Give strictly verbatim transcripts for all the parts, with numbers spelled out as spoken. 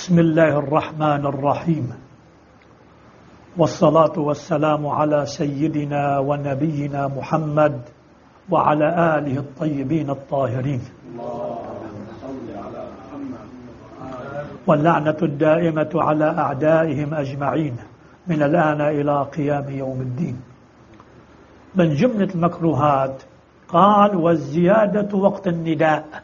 بسم الله الرحمن الرحيم، والصلاة والسلام على سيدنا ونبينا محمد وعلى آله الطيبين الطاهرين، واللعنة الدائمة على أعدائهم أجمعين من الآن إلى قيام يوم الدين. من جملة المكروهات قال: والزيادة وقت النداء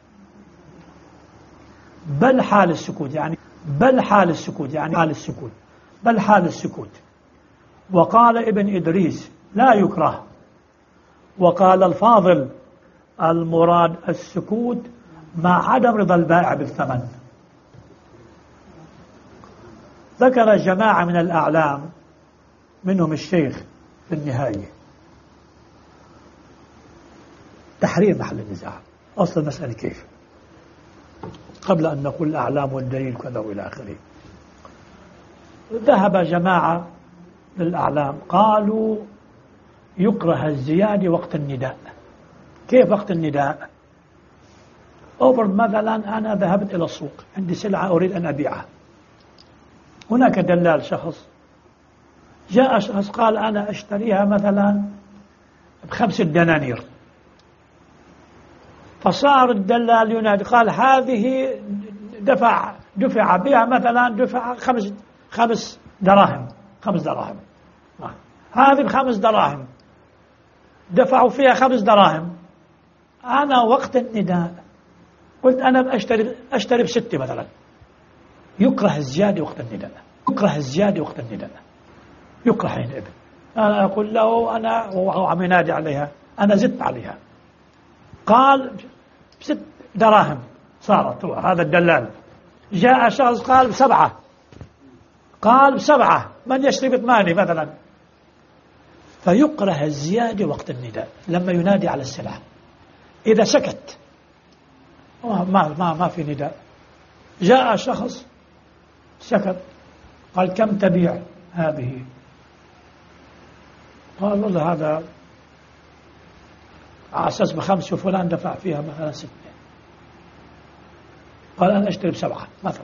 بل حال السكوت، يعني بل حال السكوت يعني حال السكوت بل حال السكوت. وقال ابن إدريس: لا يكره. وقال الفاضل: المراد السكوت مع عدم رضا البائع بالثمن. ذكر جماعة من الأعلام منهم الشيخ في النهاية تحرير محل النزاع. أصل المسألة كيف؟ قبل أن نقول الأعلام والدليل كذا وإلى آخره. ذهب جماعة للأعلام قالوا يكره الزيادة وقت النداء. كيف وقت النداء؟ أفرض مثلا أنا ذهبت إلى السوق، عندي سلعة أريد أن أبيعها، هناك دلال شخص جاء شخص قال أنا أشتريها مثلا بخمسة دنانير، فصار الدلال ينادي قال هذه دفع دفع بها مثلا دفع خمس خمس دراهم خمس دراهم هذه بخمس دراهم دفعوا فيها خمس دراهم. أنا وقت النداء قلت أنا بأشتري أشتري بستة مثلا. يكره الزيادة وقت النداء، يكره الزيادة وقت النداء، يكره حينئذ. أنا أقول له أنا وهو عم ينادي عليها أنا زدت عليها، قال بست دراهم صارت. هذا الدلال. جاء شخص قال بسبعة، قال بسبعة، من يشتري بثمانية مثلا. فيكره الزيادة وقت النداء لما ينادي على السلعة. إذا سكت ما ما ما في نداء. جاء شخص سكت قال كم تبيع هذه؟ قال والله هذا على أساس بخمسة وفلان دفع فيها مثلا ستة. قال أنا أشتري بسبعة مثلا.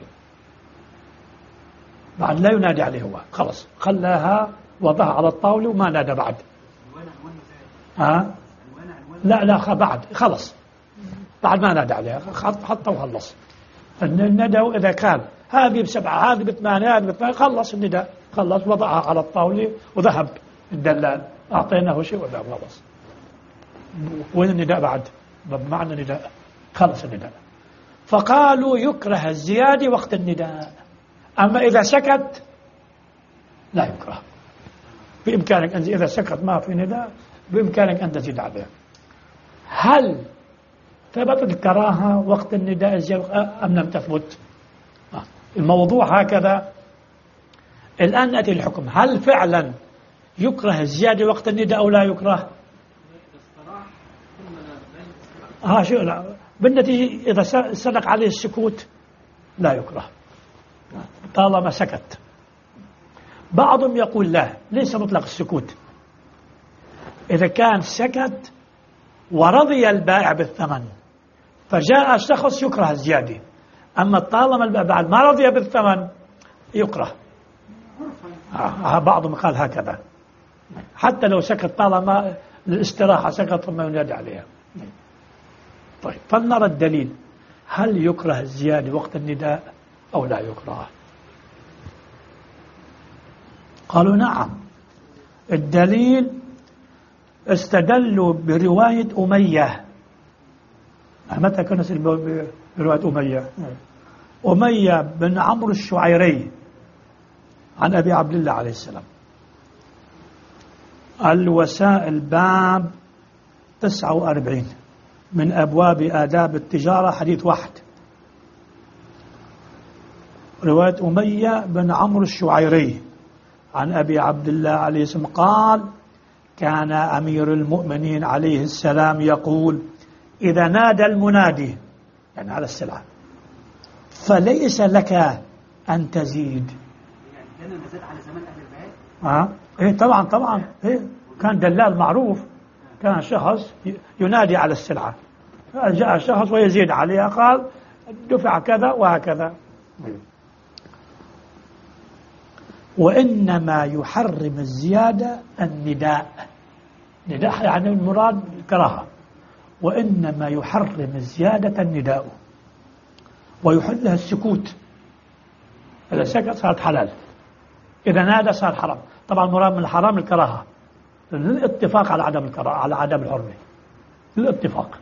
بعد لا ينادي عليه هو، خلص خلاها وضعها على الطاولة وما نادى بعد. ها؟ لا لا بعد خلص بعد ما نادى عليها حتى وخلص. النداء إذا كان هذه بسبعة هذه بثمانية هذه بثمانية خلص النداء، خلص وضعها على الطاولة وذهب الدلال أعطيناه شيء وذهب خلص. وين النداء بعد؟ بمعنى النداء خلص النداء. فقالوا يكره الزيادة وقت النداء، أما إذا سكت لا يكره. بإمكانك أن إذا سكت ما في نداء بإمكانك أن تزيد عليه. هل ثبتت الكراهة وقت النداء أم لم تثبت؟ الموضوع هكذا. الآن نأتي للحكم، هل فعلا يكره الزيادة وقت النداء أو لا يكره؟ ها شو لا بالنتيجة إذا صدق عليه السكوت لا يكره طالما سكت. بعضهم يقول لا، ليس مطلق السكوت. إذا كان سكت ورضي البائع بالثمن فجاء شخص يكره الزيادة، أما طالما البائع بعد ما رضي بالثمن يكره. آه بعضهم قال هكذا، حتى لو سكت طالما الاستراحة سكت ثم ينادي عليها. طيب فلنرى الدليل، هل يكره الزيادة وقت النداء أو لا يكره؟ قالوا نعم. الدليل استدلوا برواية أمية. متى كانت برواية أمية؟ أمية بن عمرو الشعيري عن أبي عبد الله عليه السلام. الوسائل باب تسعة وأربعين من أبواب آداب التجارة حديث واحد. رواية أمية بن عمرو الشعيري عن أبي عبد الله عليه السلام قال: كان أمير المؤمنين عليه السلام يقول: إذا نادى المنادي يعني على السلعة فليس لك أن تزيد. يعني كان نزل على زمان أهل البيت؟ ها؟ إيه طبعا طبعا إيه كان دلال معروف. كان شخص ينادي على السلعة، جاء شخص ويزيد عليها قال دفع كذا وهكذا. وإنما يحرم الزيادة النداء، نداء يعني المراد الكراهة، وإنما يحرم الزيادة النداء ويحلها السكوت. إذا سكت صارت حلال، إذا نادى صار حرام. طبعا مراد من الحرام الكراهة للاتفاق على عدم الكراهة، على عدم الحرمة للاتفاق.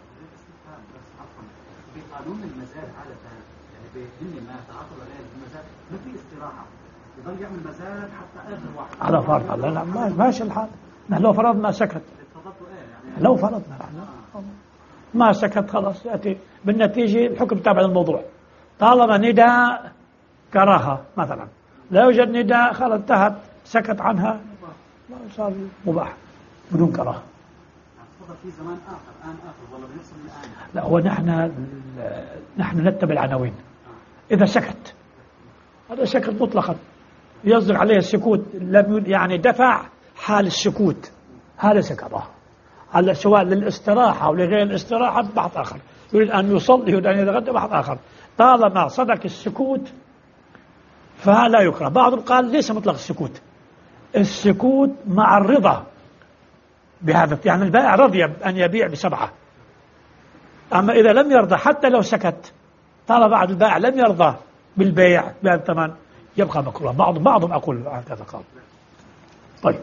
في قانون المزاد عادة يعني بيهمني ما تعاطل عليه المزاد ما في استراحة، يضل يعمل مزاد حتى آخر واحد على فرض لا لا ماشي الحال. نحن لو فرضنا سكت، لو فرضنا ما سكت خلاص يأتي بالنتيجة الحكم تابع للموضوع. طالما نداء كراهة مثلا لا يوجد نداء خلاص انتهت، سكت عنها صار مباح بدون كراهة. في زمان آخر آن آخر والله بنفصل الآن. لا هو نحن نحن نتبع العناوين. إذا سكت هذا سكت مطلقا يصدق عليه السكوت، لم يعني دفع حال السكوت هذا سكت. على سواء للاستراحة أو لغير الاستراحة بحث آخر، يريد أن يصلي يريد أن يتغدى بحث آخر. طالما صدق السكوت فلا يكره. بعضهم قال ليس مطلق السكوت، السكوت مع الرضا بهذا، يعني البائع رضي أن يبيع بسبعة، أما إذا لم يرضى حتى لو سكت طالما بعد البائع لم يرضى بالبيع بهذا الثمن يبقى مكروه. بعض بعضهم أقول هكذا قال. طيب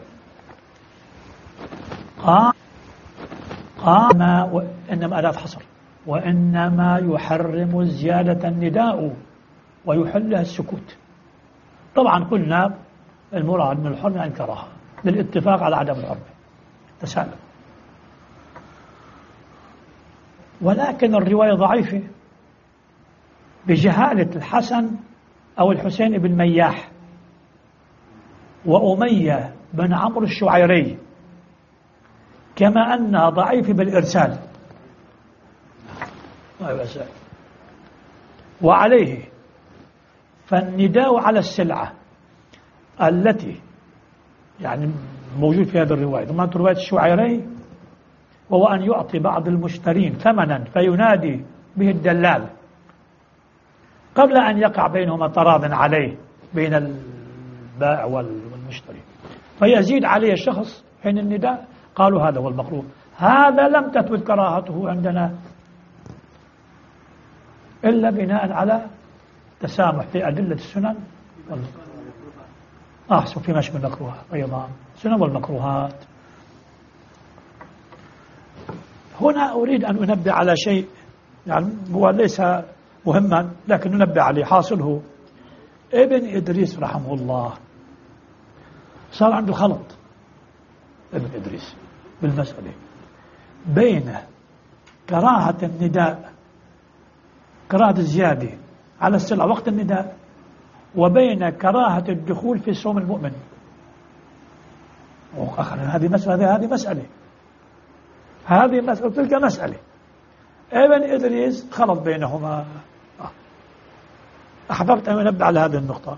قام قام وإنما أداة حصر، وإنما يحرم زيادة النداء ويحلها السكوت. طبعا قلنا المراد من الحرمة الكراهة للاتفاق على عدم الحرمة تسالم. ولكن الرواية ضعيفة بجهالة الحسن أو الحسين بن مياح وأمية بن عمرو الشعيري، كما أنها ضعيفة بالإرسال. وعليه فالنداء على السلعة التي يعني موجود في هذه الرواية ضمن رواية الشعيري، وهو أن يعطي بعض المشترين ثمنا فينادي به الدلال قبل أن يقع بينهما تراض عليه بين البائع والمشتري، فيزيد عليه الشخص حين النداء. قالوا هذا هو المكروه. هذا لم تثبت كراهته عندنا إلا بناء على تسامح في أدلة السنن آه في مشي المكروهات أيضا سنن والمكروهات. هنا أريد أن أنبه على شيء يعني هو ليس مهما لكن ننبه عليه. حاصله ابن إدريس رحمه الله صار عنده خلط ابن إدريس بالمسألة بين كراهة النداء، كراهة الزيادة على السلعة وقت النداء، وبين كراهة الدخول في صوم المؤمن. هذه مسألة هذه مسألة هذه مسألة تلك مسألة. ابن إدريس خلط بينهما. أحببت أن أنبه على هذه النقطة،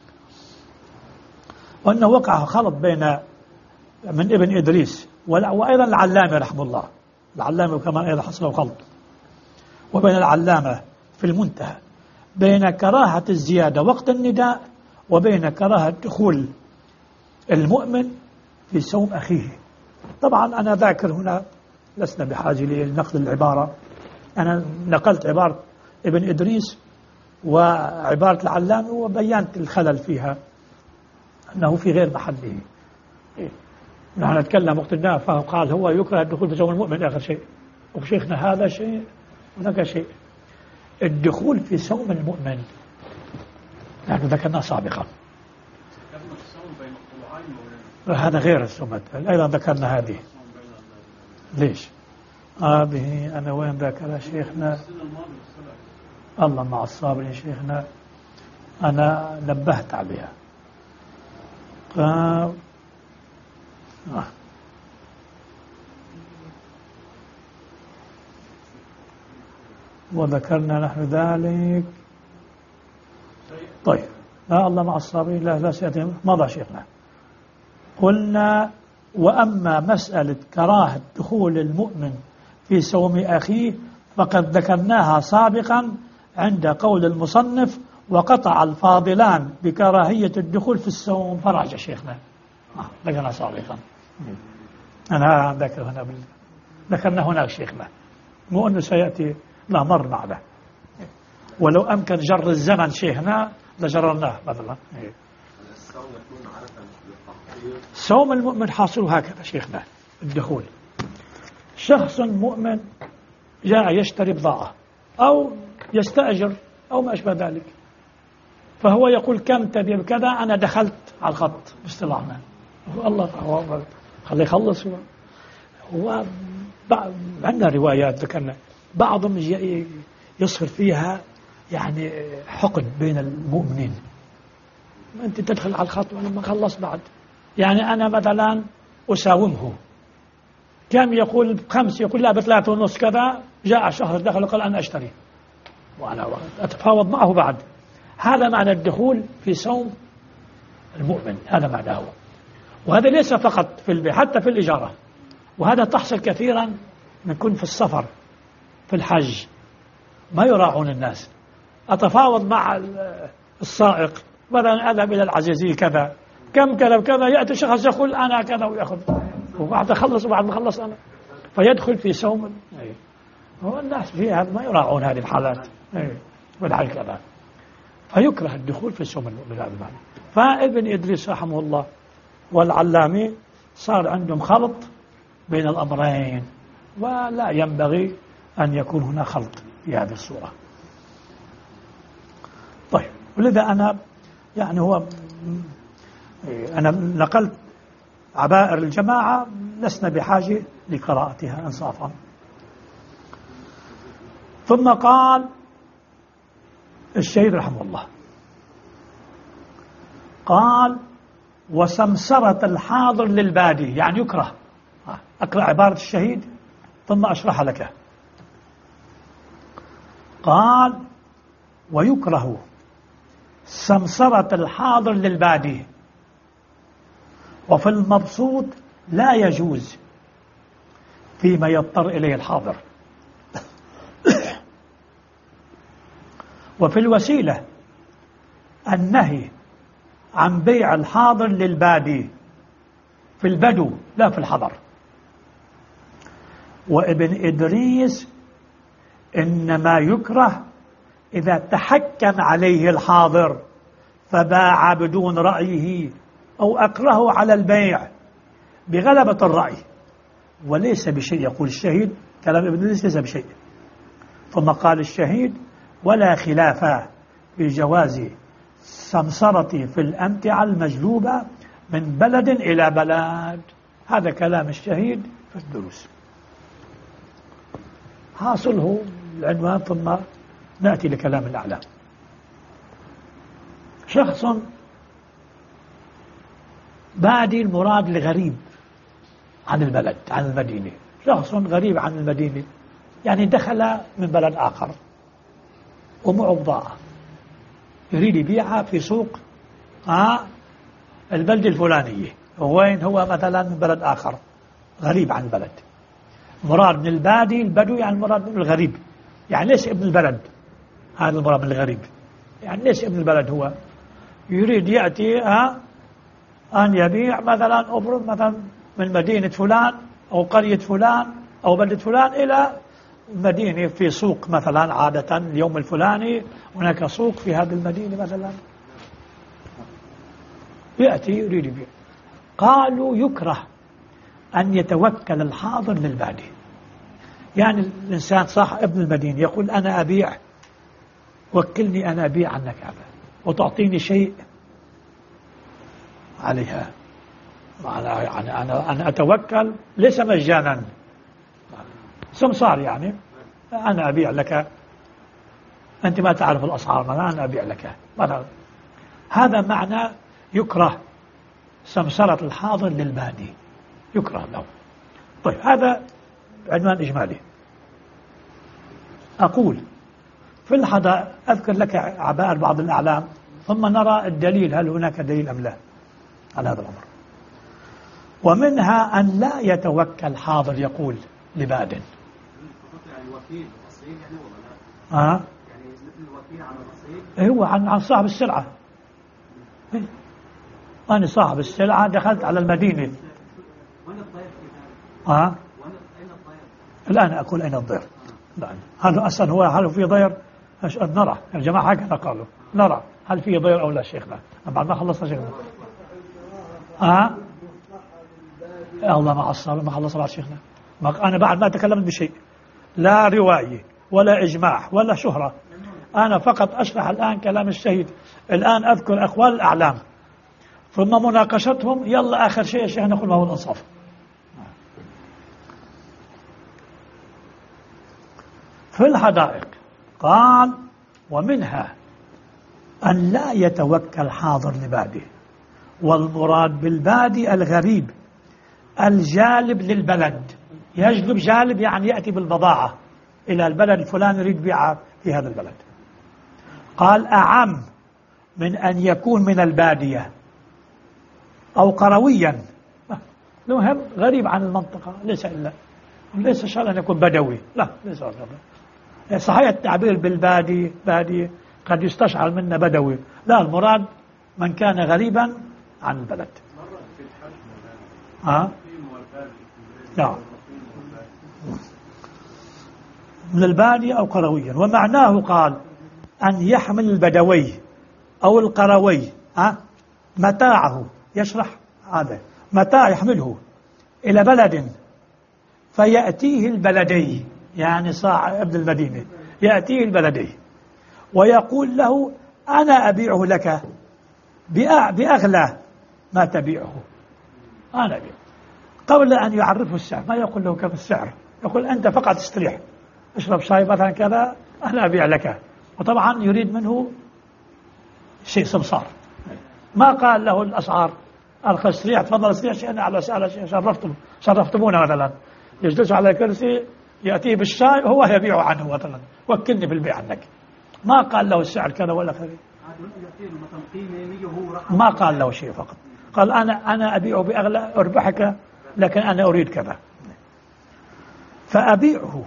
وأنه وقع خلط بين من ابن إدريس وأيضا العلامة رحمه الله، العلامة كمان أيضا حصله خلط، وبين العلامة في المنتهى بين كراهة الزيادة وقت النداء وبين كراهة دخول المؤمن في صوم أخيه. طبعا أنا ذاكر هنا لسنا بحاجة لنقل العبارة، أنا نقلت عبارة ابن إدريس وعبارة العلامة وبينت الخلل فيها أنه في غير محله. نحن نتكلم وقت الناء فقال هو يكره الدخول في صوم المؤمن آخر شيء، وشيخنا هذا شيء هناك شيء. الدخول في صوم المؤمن نحن ذكرناه سابقا، هذا غير الصوم. أيضا ذكرنا هذه. ليش هذه آه أنا وين ذكر شيخنا الله مع الصابرين شيخنا أنا نبهت عليها. ف... آه. وذكرنا نحن ذلك. طيب لا الله مع الصابرين لا لا سيأتي مضى شيخنا. قلنا وأما مسألة كراهة دخول المؤمن في صوم أخيه فقد ذكرناها سابقا عند قول المصنف وقطع الفاضلان بكراهية الدخول في الصوم فراجع شيخنا. آه لقنا صادقا. أنا ذكر هنا بال... ذكرنا هناك شيخنا، مو أنه سيأتي لا مر معنا، ولو أمكن جر الزمن شيخنا لجررناه مثلا. صوم المؤمن حاصله هكذا شيخنا، الدخول شخص مؤمن جاء يشتري بضاعة أو يستأجر أو ما أشبه ذلك، فهو يقول كم تبيع بكذا، أنا دخلت على الخط باصطلاحنا، الله خليه يخلص. هو هو عندنا روايات ذكرنا بعضهم يصهر فيها يعني حقد بين المؤمنين، أنت تدخل على الخط وأنا ما خلص بعد، يعني أنا مثلا أساومه كم، يقول بخمس، يقول لا بثلاثة ونص كذا، جاء شهر دخل وقال أنا أشتري وأنا أتفاوض معه بعد. هذا معنى الدخول في صوم المؤمن، هذا معناه. وهذا ليس فقط في البيع، حتى في الإجارة، وهذا تحصل كثيرا نكون في السفر في الحج ما يراعون الناس، أتفاوض مع السائق مثلا أذهب إلى العزيزية كذا كم كذا وكذا، يأتي شخص يقول أنا كذا ويأخذ، وبعد أخلص وبعد ما أخلص أنا، فيدخل في صوم. هو الناس فيها ما يراعون هذه الحالات والحال كذا، فيكره الدخول في صوم المؤمن هذا المعنى. فابن إدريس رحمه الله والعلامي صار عندهم خلط بين الأمرين، ولا ينبغي أن يكون هنا خلط في هذه الصورة. طيب، ولذا أنا يعني هو أنا نقلت عبائر الجماعة، لسنا بحاجة لقراءتها إنصافا. ثم قال الشهيد رحمه الله، قال وسمسرة الحاضر للبادي، يعني يكره. أقرأ عبارة الشهيد ثم أشرح لك. قال ويكره سمسرة الحاضر للبادي، وفي المبسوط لا يجوز فيما يضطر إليه الحاضر، وفي الوسيلة النهي عن بيع الحاضر للبادي في البدو لا في الحضر. وابن إدريس إنما يكره إذا تحكم عليه الحاضر فباع بدون رأيه أو أكره على البيع بغلبة الرأي، وليس بشيء. يقول الشهيد كلام ابن إدريس ليس بشيء. ثم قال الشهيد ولا خلاف في جواز سمسرة في الأمتعة المجلوبة من بلد إلى بلد. هذا كلام الشهيد في الدروس، حاصله العنوان، ثم نأتي لكلام الأعلام. شخص بادي، المراد لغريب عن البلد عن المدينة، شخص غريب عن المدينة يعني دخل من بلد آخر ومعه بضاعة يريد يبيعها في سوق آه البلد الفلانية، وين هو مثلا من بلد آخر غريب عن البلد. مراد من البادي، البدو يعني المراد من الغريب، يعني ليس ابن البلد، هذا المراد من الغريب، يعني ليس ابن البلد، هو يريد يأتي آه أن يبيع مثلا أبرد مثلا من مدينة فلان أو قرية فلان أو بلدة فلان إلى مدينة في سوق مثلا، عادة اليوم الفلاني هناك سوق في هذه المدينة مثلا، يأتي يريد يبيع. قالوا يكره أن يتوكل الحاضر للبادي، يعني الإنسان صح ابن المدينة يقول أنا أبيع، وكلني أنا أبيع عنك هذا وتعطيني شيء عليها، يعني أنا أنا أتوكل ليس مجانا، سمسار، يعني أنا أبيع لك، أنت ما تعرف الأسعار، ما أنا أبيع لك مثلا. هذا معنى يكره سمسرة الحاضر للبادي، يكره له. طيب، هذا عنوان إجمالي. أقول في الحضر أذكر لك عبائر بعض الأعلام، ثم نرى الدليل، هل هناك دليل أم لا على هذا الأمر. ومنها أن لا يتوكل حاضر يقول لباد. يعني الوكيل التصريح يعني ولا لا؟ آه؟ يعني مثل فيها عن الرصيد؟ إيه هو عن عن صاحب السلعة. إيه؟ أنا صاحب السلعة دخلت على المدينة. وين الضيف في ذلك؟ ها؟ وين أين الضيف؟ الآن أقول أين الضير. نعم. هذا أصلا هو هل في ضير؟ نرى الجماعة هكذا قالوا نرى هل في ضير أو لا شيخنا بعد ما خلصنا شيخنا. ها؟ الله ما عصر ما خلص بعد شيخنا. أنا بعد ما تكلمت بشيء لا رواية ولا إجماع ولا شهرة. أنا فقط أشرح الآن كلام الشهيد. الآن أذكر أقوال الأعلام ثم مناقشتهم. يلا آخر شيء يا شيخ نقول ما هو الإنصاف. في الحدائق قال ومنها أن لا يتوكل حاضر لباده، والمراد بالبادي الغريب الجالب للبلد. يجلب جالب يعني يأتي بالبضاعة إلى البلد الفلاني يريد بيعها في هذا البلد. قال أعم من أن يكون من البادية أو قرويا، المهم غريب عن المنطقة، ليس إلا ليس شرط أن يكون بدوي، لا ليس شرط. صحيح التعبير بالبادي بادي قد يستشعر منا بدوي، لا المراد من كان غريبا عن البلد. ها؟ لا من البادية أو قرويا. ومعناه قال أن يحمل البدوي أو القروي ها متاعه، يشرح هذا متاع يحمله إلى بلد فيأتيه البلدي، يعني صاع ابن المدينة يأتيه البلدي ويقول له أنا أبيعه لك بأغلى ما تبيعه، أنا أبيعه. قبل أن يعرفه السعر ما يقول له كم السعر، يقول أنت فقط استريح اشرب شاي مثلا كذا أنا أبيع لك. وطبعا يريد منه شيء سمسار، ما قال له الأسعار أرخص استريح تفضل استريح شيء أنا على سعر شيء شرفتم شرفتمونا مثلا، يجلس على كرسي يأتيه بالشاي وهو يبيع عنه مثلا وكلني بالبيع عنك، ما قال له السعر كذا ولا كذا، ما قال له شيء، فقط قال أنا أنا أبيعه بأغلى أربحك لكن أنا أريد كذا، فأبيعه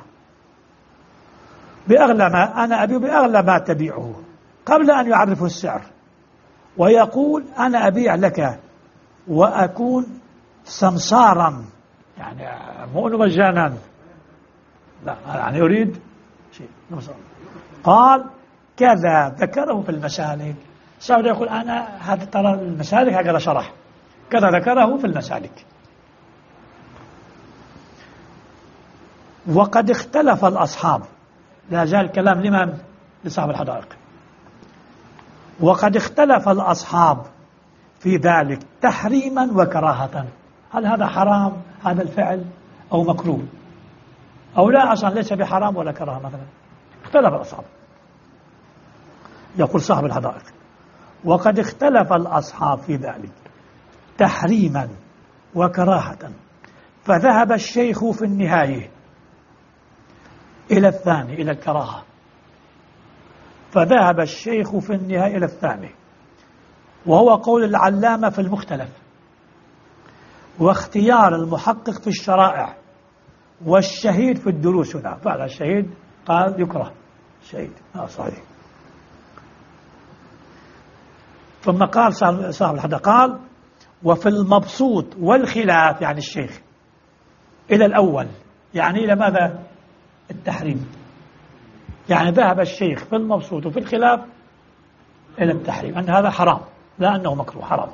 بأغلى ما أنا أبيعه بأغلى ما تبيعه قبل أن يعرفه السعر، ويقول أنا أبيع لك وأكون سمسارا، يعني مو أنه مجانا، لا يعني يريد شيء. قال كذا ذكره في المسالك. سعود يقول أنا هذا ترى المسالك هكذا شرح كذا ذكره في المسالك. وقد اختلف الأصحاب، لا زال الكلام لمن؟ لصاحب الحدائق. وقد اختلف الأصحاب في ذلك تحريما وكراهة، هل هذا حرام هذا الفعل أو مكروه أو لا أصلا ليس بحرام ولا كراهة مثلا، اختلف الأصحاب. يقول صاحب الحدائق وقد اختلف الأصحاب في ذلك تحريما وكراهة، فذهب الشيخ في النهاية إلى الثاني إلى الكراهة، فذهب الشيخ في النهاية إلى الثاني، وهو قول العلامة في المختلف، واختيار المحقق في الشرائع، والشهيد في الدروس. هنا فعلا الشهيد قال يكره الشهيد، آه صحيح. ثم قال صاحب الحدائق قال وفي المبسوط والخلاف، يعني الشيخ إلى الأول، يعني إلى ماذا؟ التحريم، يعني ذهب الشيخ في المبسوط وفي الخلاف إلى التحريم، أن هذا حرام لا أنه مكروه، حرام.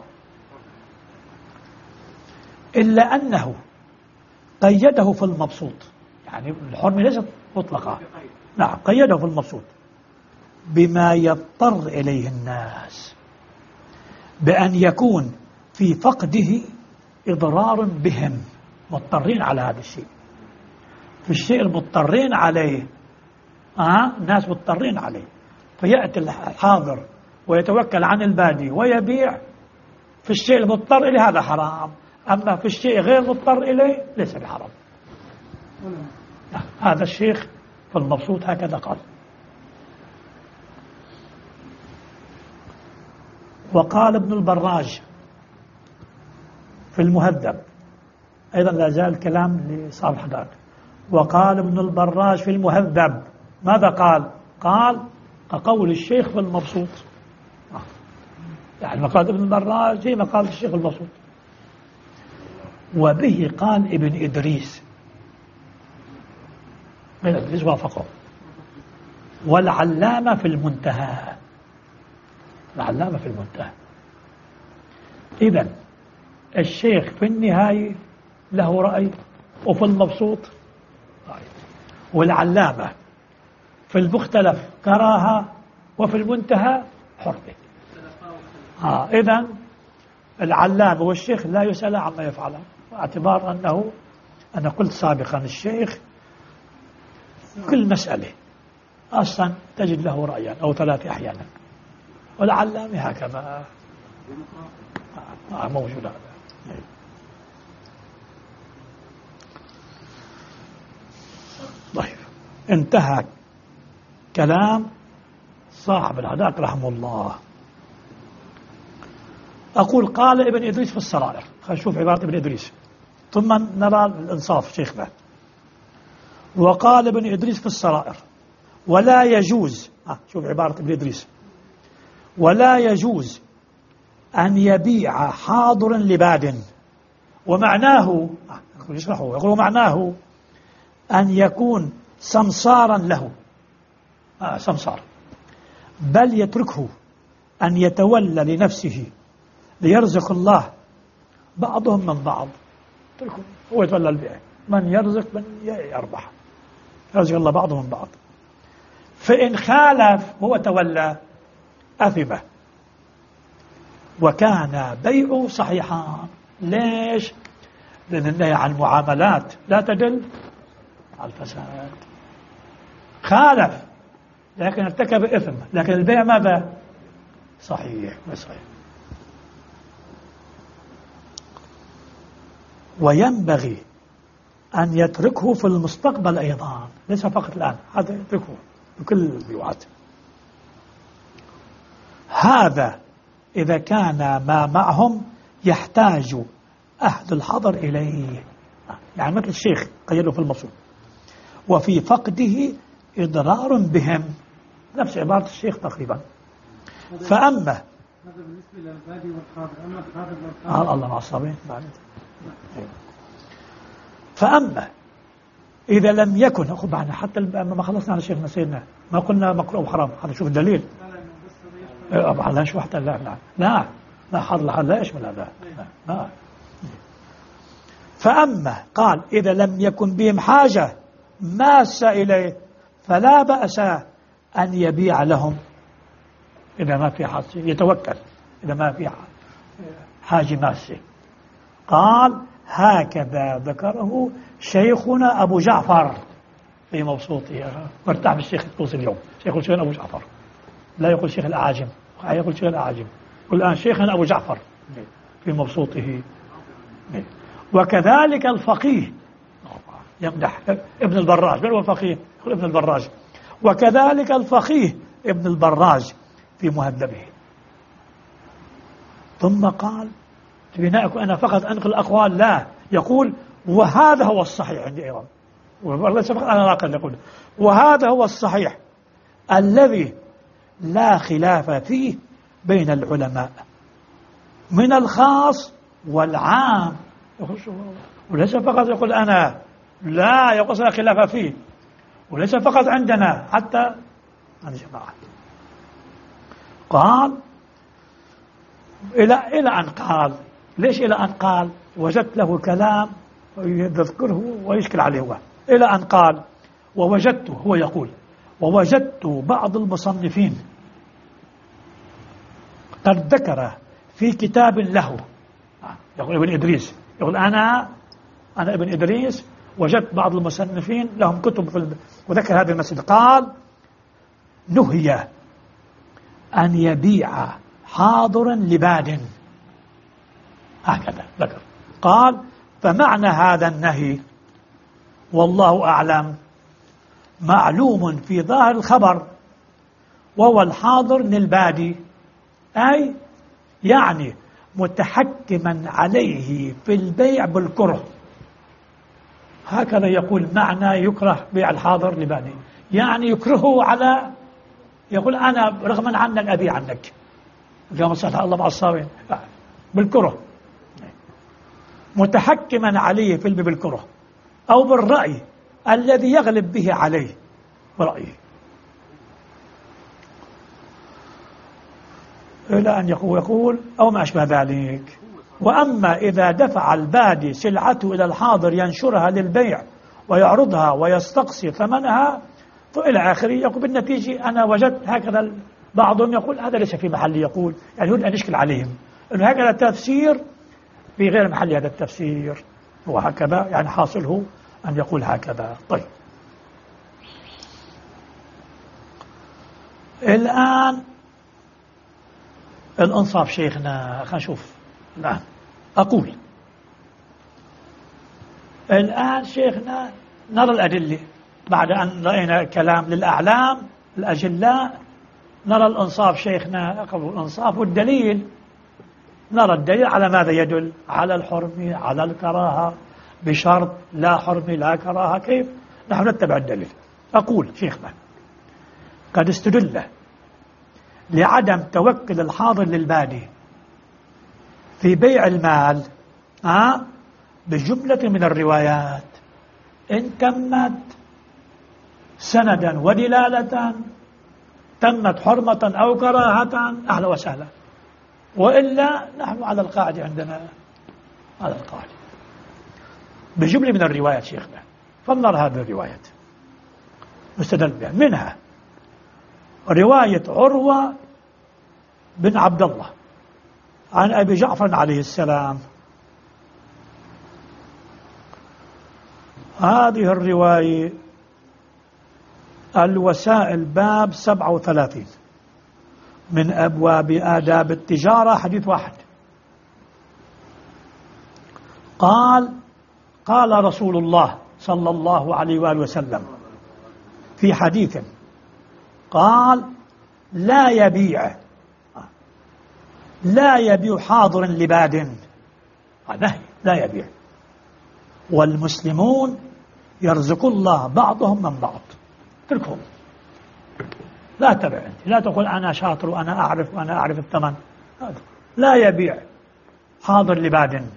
إلا أنه قيده في المبسوط، يعني الحرمة ليست مطلقة، نعم قيده في المبسوط بما يضطر إليه الناس، بأن يكون في فقده إضرار بهم، مضطرين على هذا الشيء، في الشيء المضطرين عليه، آه الناس مضطرين عليه، فيأتي الحاضر ويتوكل عن البادي ويبيع في الشيء المضطر إليه، هذا حرام. أما في الشيء غير مضطر إليه ليس بحرام. هذا الشيخ في المبسوط هكذا قال. وقال ابن البراج في المهذب، أيضا لا زال الكلام لصاحب الحدائق، وقال ابن البراج في المهذب ماذا قال؟ قال كقول الشيخ في المبسوط. يعني مقال ابن البراج زي مقال الشيخ المبسوط. وبه قال ابن إدريس، ابن إدريس وافقه. والعلامة في المنتهى، العلامة في المنتهى. إذن الشيخ في النهاية له رأي، وفي المبسوط رأي، والعلامة في المختلف كراهة، وفي المنتهى حرمة. آه إذن العلامة والشيخ لا يسأل عما يفعله، باعتبار أنه أنا قلت سابقا الشيخ كل مسألة أصلا تجد له رأيا أو ثلاثة أحيانا، والعلامة هكذا آه موجود هذا. طيب، انتهى كلام صاحب الهداك رحمه الله. أقول قال ابن إدريس في السرائر، خلينا نشوف عبارة ابن إدريس ثم نرى الإنصاف شيخنا. وقال ابن إدريس في السرائر ولا يجوز، آه شوف عبارة ابن إدريس، ولا يجوز أن يبيع حاضر لباد. ومعناه آه يشرحه، يقول معناه أن يكون سمسارا له، آه سمسار، بل يتركه أن يتولى لنفسه ليرزق الله بعضهم من بعض. تركه هو يتولى البيع، من يرزق من يربح، يرزق الله بعضهم من بعض. فإن خالف هو تولى أثمه، وكان بيعه صحيحا. ليش؟ لأن النهي عن المعاملات لا تدل على الفساد. خالف لكن ارتكب إثم، لكن البيع ماذا؟ صحيح صحيح. وينبغي أن يتركه في المستقبل أيضا، ليس فقط الآن، هذا يتركه بكل البيوعات. هذا إذا كان ما معهم يحتاج أهل الحضر إليه، يعني مثل الشيخ قيله في المبسوط، وفي فقده إضرار بهم، نفس عبارة الشيخ تقريبا. فأما هذا بالنسبة للبادي والحاضر، أما الحاضر والحاضر آه الله مع الصابين. فأما إذا لم يكن، أخذ معنا حتى ما خلصنا على الشيخ نسينا، ما قلنا مكروه وحرام، هذا شوف الدليل. لا لا شو حتى لا لا لا لا حاضر لا يشمل هذا. لا. فأما قال إذا لم يكن بهم حاجة ماسة إليه فلا بأس أن يبيع لهم إذا ما في حاجة، يتوكل إذا ما في حاجة ماسة. قال هكذا ذكره شيخنا أبو جعفر في مبسوطه. وارتاح بالشيخ الطوسي اليوم، شيخ الشيخ أبو جعفر، لا يقول شيخ الأعاجم، يقول شيخ الأعاجم. يقول الآن شيخنا أبو جعفر في مبسوطه. وكذلك الفقيه، يمدح ابن البراج، من هو الفقيه؟ يقول ابن البراج. وكذلك الفقيه ابن البراج في مهذبه. ثم قال بناء أنا فقط أنقل الأقوال، لا، يقول وهذا هو الصحيح عندي أيضا، والله سبق أنا راقل يقول وهذا هو الصحيح الذي لا خلاف فيه بين العلماء من الخاص والعام. وليس فقط يقول أنا، لا، يقول لا خلاف فيه، وليس فقط عندنا حتى عن جماعة. قال إلى إلى أن قال، ليش إلى أن قال؟ وجدت له كلام يذكره ويشكل عليه هو. إلى أن قال ووجدت، هو يقول ووجدت بعض المصنفين قد ذكر في كتاب له، يقول ابن إدريس، يقول أنا أنا ابن إدريس وجدت بعض المصنفين لهم كتب في ال... وذكر هذه المسألة. قال نهي أن يبيع حاضر لباد، هكذا ذكر. قال فمعنى هذا النهي والله أعلم معلوم في ظاهر الخبر، وهو الحاضر للبادي، أي يعني متحكما عليه في البيع بالكره. هكذا يقول معنى يكره بيع الحاضر لبادي، يعني يكرهه على يقول أنا رغما عنك أبي عنك كما صلى الله مع الصابين بالكره، متحكما عليه في بالكره أو بالرأي الذي يغلب به عليه برأيه، إلى أن يقول, يقول أو ما أشبه ذلك. وأما إذا دفع البادي سلعته إلى الحاضر ينشرها للبيع ويعرضها ويستقصي ثمنها فإلى آخره، يقول بالنتيجة أنا وجدت هكذا. بعضهم يقول هذا ليس في محل، يقول يعني يريد أن يشكل عليهم أنه هكذا تفسير في غير محل هذا التفسير، وهكذا يعني حاصله أن يقول هكذا. طيب الآن الإنصاف شيخنا، خلينا نشوف الآن. أقول الآن شيخنا نرى الأدلة بعد أن رأينا كلام للأعلام الأجلاء، نرى الإنصاف شيخنا قبل الإنصاف والدليل. نرى الدليل على ماذا يدل؟ على الحرمة، على الكراهة، بشرط لا حرمة لا كراهة. كيف؟ نحن نتبع الدليل. أقول شيخنا قد استدل لعدم توكل الحاضر للبادي في بيع المال أه؟ بجملة من الروايات إن تمت سندا ودلالة، تمت حرمة أو كراهة أهلا وسهلا، وإلا نحن على القاعدة عندنا على القاعدة بجملة من الروايات شيخنا. فلنرى هذه الروايات مستدل بها. منها رواية عروة بن عبد الله عن أبي جعفر عليه السلام. هذه الرواية الوسائل باب سبعة وثلاثين من أبواب آداب التجارة، حديث واحد. قال قال رسول الله صلى الله عليه وآله وسلم في حديث، قال لا يبيع لا يبيع حاضر لباد، نهي لا يبيع، والمسلمون يرزق الله بعضهم من بعض. تركهم، لا تبع أنت، لا تقول أنا شاطر وأنا أعرف وأنا أعرف الثمن. لا يبيع حاضر لباد،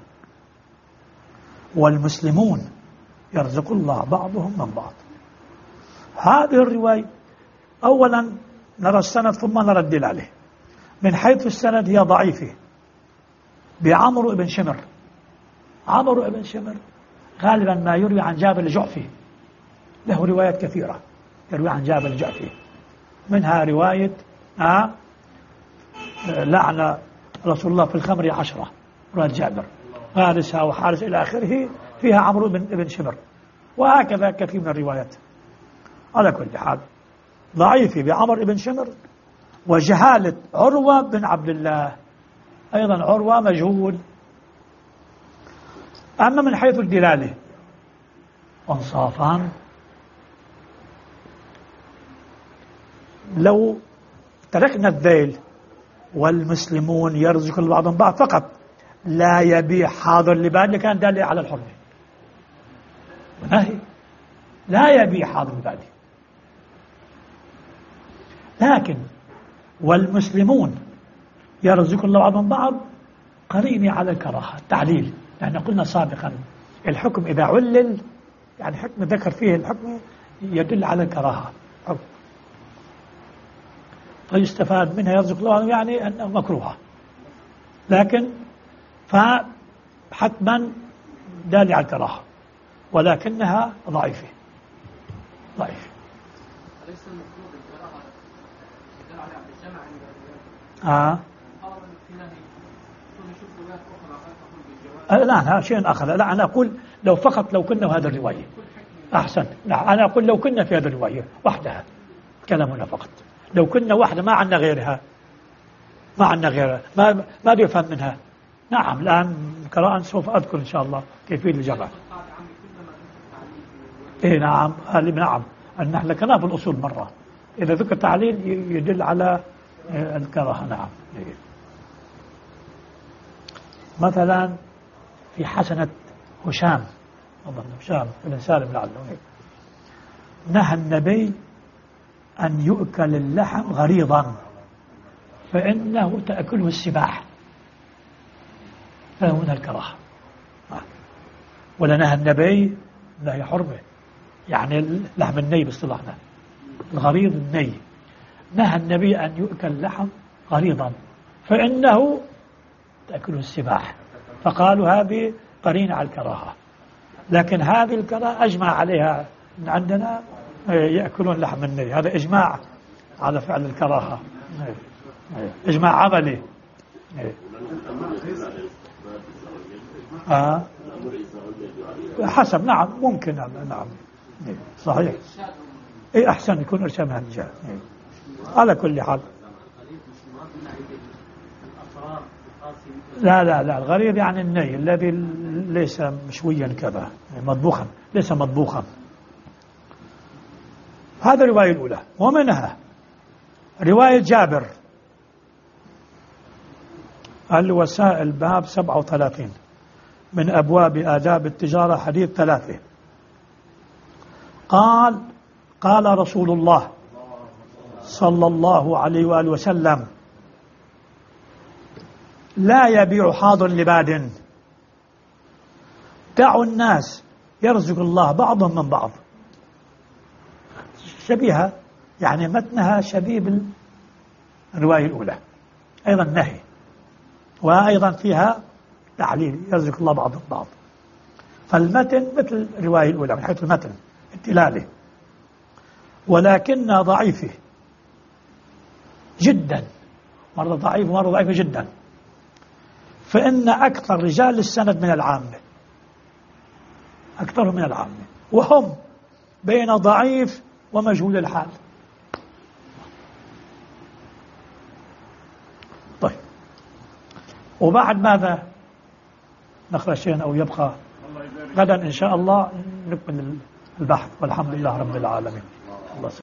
والمسلمون يرزق الله بعضهم من بعض. هذه الرواية أولا نرى السند ثم نرى الدلالة. من حيث السند هي ضعيفة بعمرو بن شمر. عمرو بن شمر غالبا ما يروي عن جابر الجعفي، له روايات كثيرة يروي عن جابر الجعفي، منها رواية آه لعن رسول الله في الخمر عشرة، رواية جابر فارسها وحارس إلى آخره، فيها عمرو بن بن شمر، وهكذا كثير من الروايات. على كل حال ضعيفة بعمر بن شمر، وجهالة عروة بن عبد الله، أيضا عروة مجهول. أما من حيث الدلالة انصافا، لو تركنا الذيل والمسلمون يرزق بعضهم بعض فقط لا يبيع حاضر لباد كان دال على الحرمة، ونهي لا يبيع حاضر لباد. لكن والمسلمون يرزق الله بعضهم بعض قرينة على الكراهة، تعليل. لأن قلنا سابقا الحكم إذا علل يعني حكم ذكر فيه الحكم يدل على الكراهة، حكم فيستفاد منها يرزق الله يعني أنه مكروهة، لكن فحتما دال على الكراهة، ولكنها ضعيفة ضعيفة. أليس المفروض الكراهة دل على الجمع آه لا هذا شيء آخر. لا أنا أقول لو فقط لو كنا هذا الرواية أحسن. لا أنا أقول لو كنا في هذا الرواية وحدها كلامنا فقط، لو كنا واحدة ما عندنا غيرها ما عندنا غيرها ما ما يفهم منها. نعم الآن قراءة سوف أذكر إن شاء الله كيفية الجمع. إيه نعم نعم نحن ذكرناه في الأصول مرة، إذا ذكر تعليل يدل على الكراهة. نعم مثلا في حسنة هشام أظن هشام بن سالم لعله، نهى النبي أن يؤكل اللحم غريضا فإنه تأكله السباع، هذا من الكراهة. ولا نهى النبي نهي حرمة، يعني لحم الني باصطلاحنا الغريض الني، نهى النبي أن يؤكل لحم غريضا فإنه تأكله السباع، فقالوا هذه قرينة على الكراهة. لكن هذه الكراهة أجمع عليها عندنا يأكلون لحم الني، هذا إجماع على فعل الكراهة، إجماع عملي. آه. حسب، نعم ممكن، نعم صحيح. إيه أحسن يكون إرشاد من الجهة. على كل حال لا لا لا الغريض يعني الني الذي ليس مشويا كذا مطبوخا، ليس مطبوخا. هذا الرواية الأولى. ومنها رواية جابر الوسائل باب سبعة وثلاثين من أبواب آداب التجارة حديث ثلاثة. قال قال رسول الله صلى الله عليه وآله وسلم: لا يبيع حاضر لباد، دعوا الناس يرزق الله بعضهم من بعض. شبيهة يعني متنها شبيه بالرواية الأولى، أيضا نهي، وأيضا فيها تعليل يرزق الله بعضهم بعض. فالمتن مثل الرواية الأولى من حيث المتن التلالة، ولكنها ضعيفة جدا، مرة ضعيفة ومرة ضعيفة جدا، فإن أكثر رجال السند من العامة، أكثرهم من العامة، وهم بين ضعيف ومجهول الحال. طيب، وبعد ماذا نقرأ شيئا أو يبقى؟ غدا إن شاء الله نكمل البحث، والحمد لله رب العالمين. الله